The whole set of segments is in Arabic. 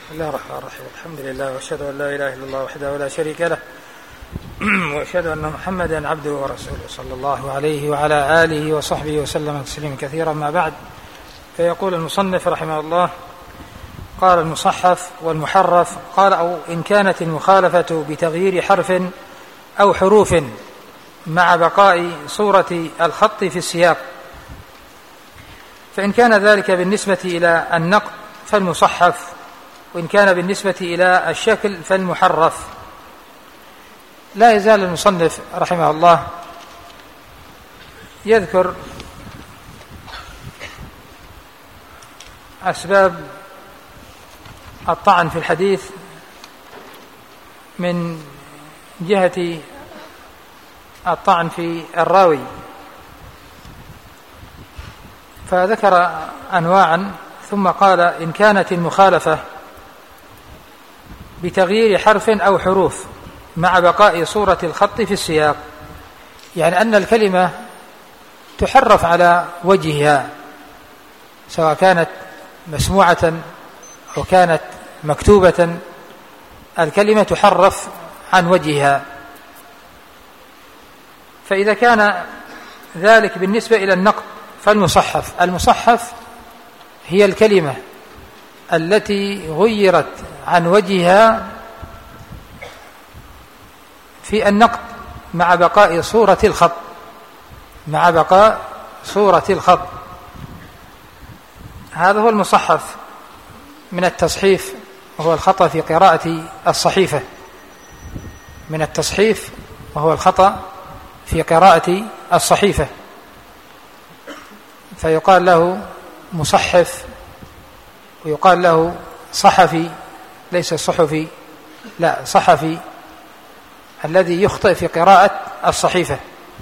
بسم الله الرحمن الرحيم. الحمد لله وأشهد أن لا إله إلا الله وحده لا شريك له وأشهد أن محمدا عبده ورسوله صلى الله عليه وعلى آله وصحبه وسلم تسليما كثيرا. ما بعد، فيقول المصنف رحمه الله: قال المصحف والمحرف. قال: أو إن كانت المخالفة بتغيير حرف أو حروف مع بقاء صورة الخط في السياق، فإن كان ذلك بالنسبة إلى النقط فالمصحف، وإن كان بالنسبة إلى الشكل فالمحرف. لا يزال المصنف رحمه الله يذكر أسباب الطعن في الحديث من جهة الطعن في الراوي، فذكر أنواعا، ثم قال: إن كانت المخالفة بتغيير حرف أو حروف مع بقاء صورة الخط في السياق، يعني أن الكلمة تحرف على وجهها، سواء كانت مسموعة أو كانت مكتوبة، الكلمة تحرف عن وجهها. فإذا كان ذلك بالنسبة إلى النقط فالمصحف. المصحف هي الكلمة التي غيرت عن وجهها في النقط مع بقاء صورة الخط، مع بقاء صورة الخط. هذا هو المصحف من التصحيف، وهو الخطأ في قراءة الصحيفة، من التصحيف وهو الخطأ في قراءة الصحيفة، فيقال له مصحف، ويقال له صحفي، ليس صحفي، لا صحفي، الذي يخطئ في قراءة الصحيفة.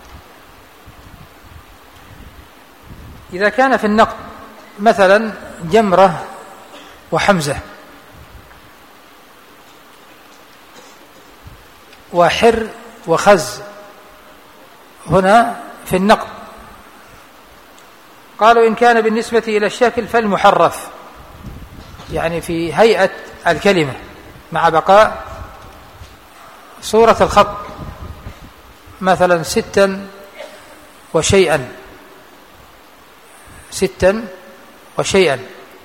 إذا كان في النقط مثلا جمرة وحمزة وحر وخز، هنا في النقط. قالوا: إن كان بالنسبة إلى الشكل فالمحرف، يعني في هيئة الكلمة مع بقاء صورة الخط، مثلا 6 وشيئا، 6 وشيئا،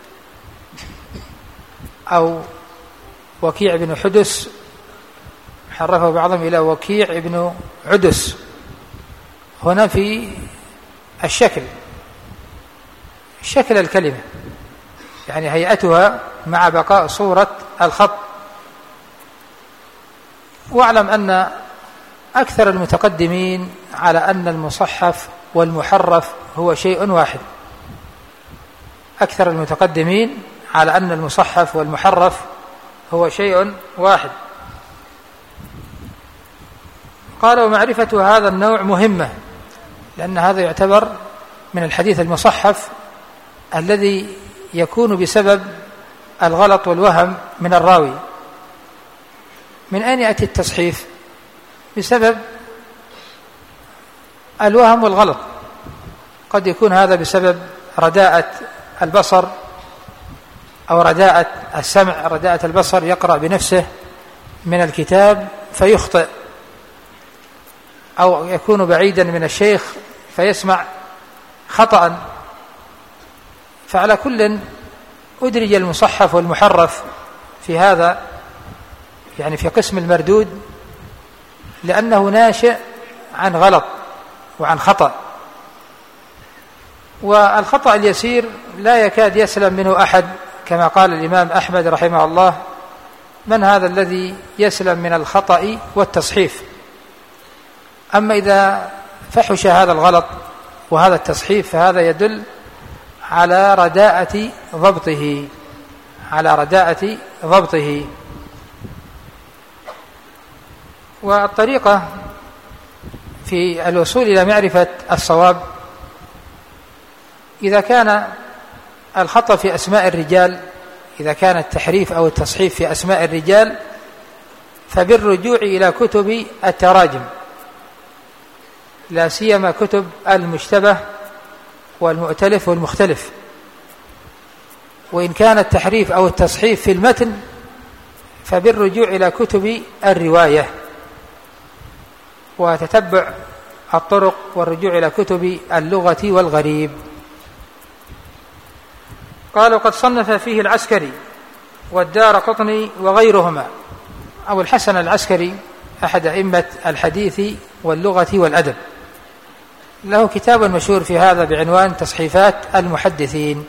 أو وكيع بن حدس، حرفه بعضهم إلى وكيع بن عدس، هنا في الشكل، شكل الكلمة، يعني هيئتها مع بقاء صورة الخط. واعلم أن أكثر المتقدمين على أن المصحف والمحرف هو شيء واحد، أكثر المتقدمين على أن المصحف والمحرف هو شيء واحد. قالوا: معرفة هذا النوع مهمة، لأن هذا يعتبر من الحديث المصحف الذي يكون بسبب الغلط والوهم من الراوي. من أين يأتي التصحيف؟ بسبب الوهم والغلط. قد يكون هذا بسبب رداءة البصر أو رداءة السمع، رداءة البصر، يقرأ بنفسه من الكتاب فيخطئ، أو يكون بعيدا من الشيخ فيسمع خطأ. فعلى كل أدرج المصحف والمحرف في هذا، يعني في قسم المردود، لأنه ناشئ عن غلط وعن خطأ، والخطأ اليسير لا يكاد يسلم منه أحد، كما قال الإمام أحمد رحمه الله: من هذا الذي يسلم من الخطأ والتصحيف؟ أما إذا فحش هذا الغلط وهذا التصحيف فهذا يدل على رداءة ضبطه، على رداءة ضبطه. والطريقة في الوصول إلى معرفة الصواب: إذا كان الخطأ في أسماء الرجال، إذا كان التحريف أو التصحيف في أسماء الرجال، فبالرجوع إلى كتب التراجم، لا سيما كتب المشتبه والمؤتلف والمختلف. وإن كان التحريف أو التصحيف في المتن فبالرجوع إلى كتب الرواية وتتبع الطرق والرجوع إلى كتب اللغة والغريب. قال: وقد صنف فيه العسكري والدارقطني وغيرهما. أبو الحسن العسكري أحد أئمة الحديث واللغة والأدب، له كتاب مشهور في هذا بعنوان تصحيفات المحدثين،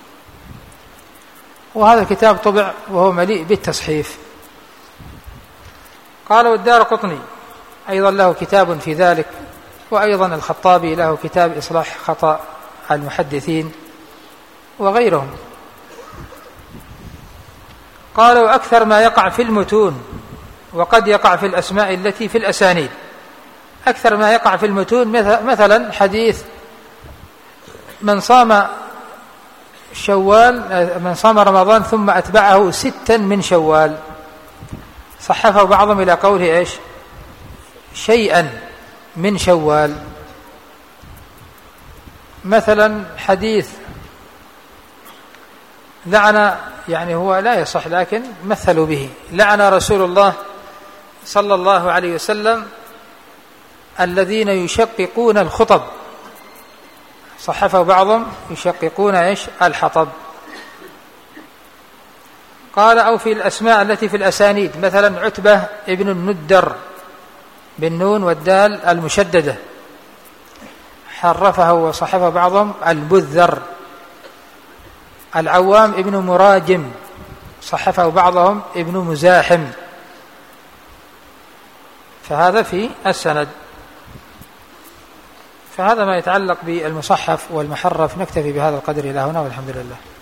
وهذا الكتاب طبع وهو مليء بالتصحيف. قال: والدارقطني أيضا له كتاب في ذلك، وأيضا الخطابي له كتاب إصلاح خطأ المحدثين وغيرهم. قالوا: أكثر ما يقع في المتون وقد يقع في الأسماء التي في الأسانيد. أكثر ما يقع في المتون مثلا حديث من صام رمضان ثم أتبعه 6 من شوال، صحفه بعضهم إلى قوله إيش؟ شيئا من شوال. مثلا حديث لعن، يعني هو لا يصح لكن مثلوا به، لعن رسول الله صلى الله عليه وسلم الذين يشققون الخطب، صحفه بعضهم يشققون إيش؟ الحطب. قال: أو في الأسماء التي في الأسانيد، مثلا عتبة ابن الندر بالنون والدال المشددة، حرفه وصحفه بعضهم البذر. العوام ابن مراجم، صحفه بعضهم ابن مزاحم. فهذا في السند. فهذا ما يتعلق بالمصحف والمحرف. نكتفي بهذا القدر إلى هنا والحمد لله.